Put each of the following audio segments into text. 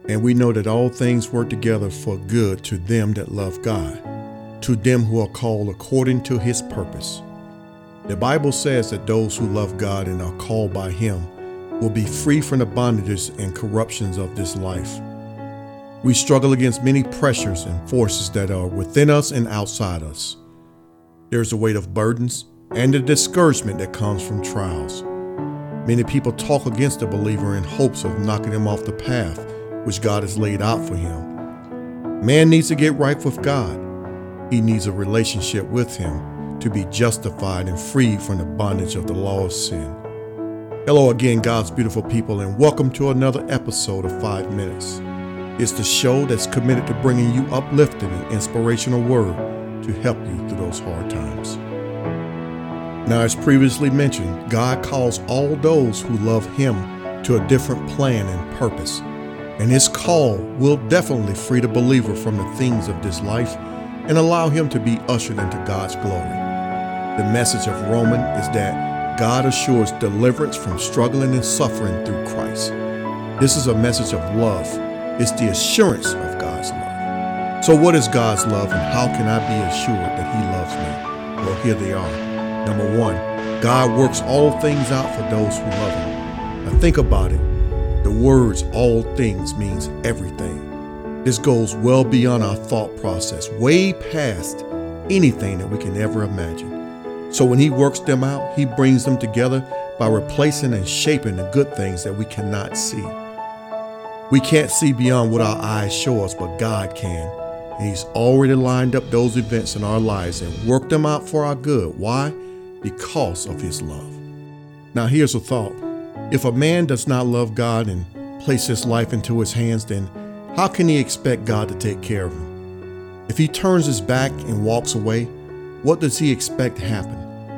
And we know that all things work together for good to them that love God, to them who are called according to his purpose. The Bible says that those who love God and are called by him will be free from the bondages and corruptions of this life. We struggle against many pressures and forces that are within us and outside us. There's the weight of burdens and the discouragement that comes from trials. Many people talk against the believer in hopes of knocking him off the path which God has laid out for him. Man needs to get right with God. He needs a relationship with him to be justified and freed from the bondage of the law of sin. Hello again, God's beautiful people, and welcome to another episode of 5 Minutes. It's the show that's committed to bringing you uplifting and inspirational word to help you through those hard times. Now, as previously mentioned, God calls all those who love him to a different plan and purpose. And his call will definitely free the believer from the things of this life and allow him to be ushered into God's glory. The message of Romans is that God assures deliverance from struggling and suffering through Christ. This is a message of love. It's the assurance of God's love. So what is God's love, and how can I be assured that he loves me? Well, here they are. Number 1, God works all things out for those who love him. Now think about it. The words all things means everything. This goes well beyond our thought process, way past anything that we can ever imagine. So when he works them out, he brings them together by replacing and shaping the good things that we cannot see. We can't see beyond what our eyes show us, but God can. And he's already lined up those events in our lives and worked them out for our good. Why? Because of his love. Now here's a thought. If a man does not love God and place his life into his hands, then how can he expect God to take care of him? If he turns his back and walks away, what does he expect to happen?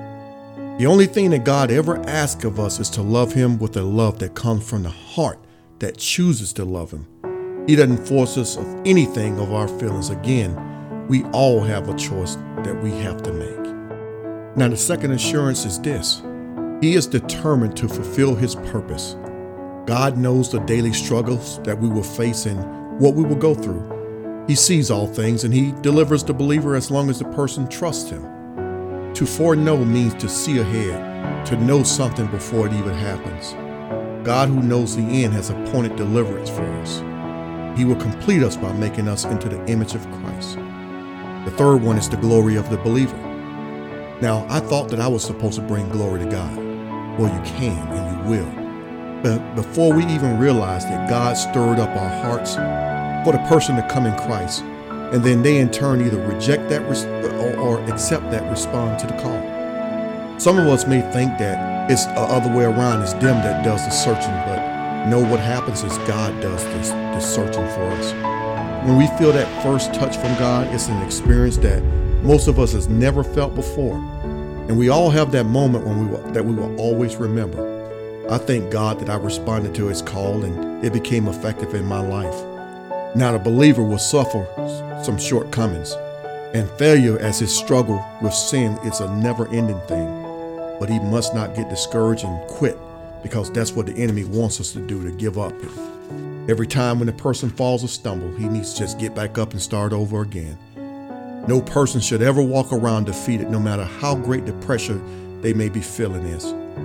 The only thing that God ever asks of us is to love him with a love that comes from the heart that chooses to love him. He doesn't force us of anything of our feelings. Again, we all have a choice that we have to make. Now, the second assurance is this. He is determined to fulfill his purpose. God knows the daily struggles that we will face and what we will go through. He sees all things, and he delivers the believer as long as the person trusts him. To foreknow means to see ahead, to know something before it even happens. God, who knows the end, has appointed deliverance for us. He will complete us by making us into the image of Christ. The third one is the glory of the believer. Now, I thought that I was supposed to bring glory to God. Well, you can and you will. But before we even realize that God stirred up our hearts for the person to come in Christ, and then they in turn either reject that or accept that, respond to the call. Some of us may think that it's the other way around. It's them that does the searching, but no, what happens is God does the searching for us. When we feel that first touch from God, it's an experience that most of us has never felt before. And we all have that moment that we will always remember. I thank God that I responded to his call and it became effective in my life. Now, the believer will suffer some shortcomings and failure, as his struggle with sin is a never-ending thing. But he must not get discouraged and quit, because that's what the enemy wants us to do, to give up. Every time when a person falls or stumbles, he needs to just get back up and start over again. No person should ever walk around defeated, no matter how great the pressure they may be feeling is.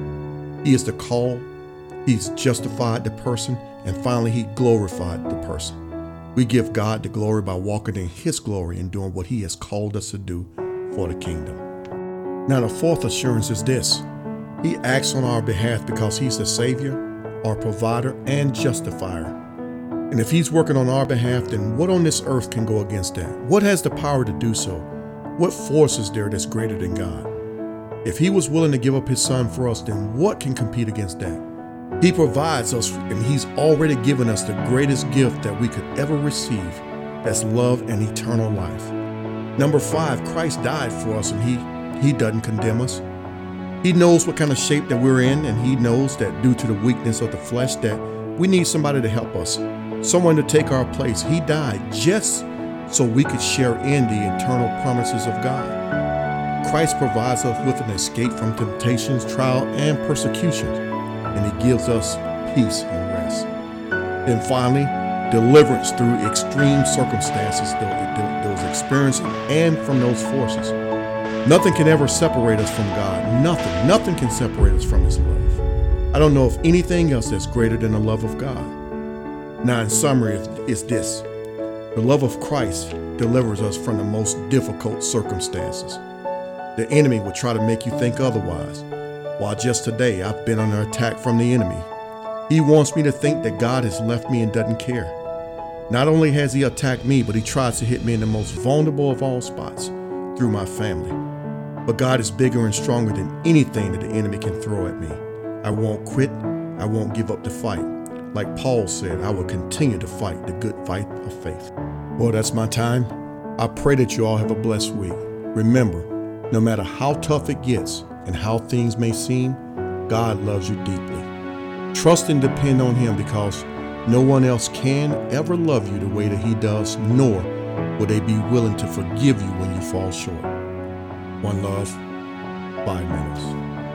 He is the call, he's justified the person, and finally he glorified the person. We give God the glory by walking in his glory and doing what he has called us to do for the kingdom. Now, the fourth assurance is this. He acts on our behalf because he's the Savior, our provider, and justifier. And if he's working on our behalf, then what on this earth can go against that? What has the power to do so? What force is there that's greater than God? If he was willing to give up his son for us, then what can compete against that? He provides us, and he's already given us the greatest gift that we could ever receive. That's love and eternal life. Number 5, Christ died for us, and he doesn't condemn us. He knows what kind of shape that we're in, and he knows that due to the weakness of the flesh that we need somebody to help us. Someone to take our place. He died just so we could share in the eternal promises of God. Christ provides us with an escape from temptations, trial, and persecution, and he gives us peace and rest. Then finally, deliverance through extreme circumstances, those experiences, and from those forces. Nothing can ever separate us from God. Nothing can separate us from His love. I don't know of anything else that's greater than the love of God. Now, in summary, it's this. The love of Christ delivers us from the most difficult circumstances. The enemy will try to make you think otherwise. While just today, I've been under attack from the enemy. He wants me to think that God has left me and doesn't care. Not only has he attacked me, but he tries to hit me in the most vulnerable of all spots, through my family. But God is bigger and stronger than anything that the enemy can throw at me. I won't quit. I won't give up the fight. Like Paul said, I will continue to fight the good fight of faith. Well, that's my time. I pray that you all have a blessed week. Remember, no matter how tough it gets and how things may seem, God loves you deeply. Trust and depend on him, because no one else can ever love you the way that he does, nor will they be willing to forgive you when you fall short. One love, 5 minutes.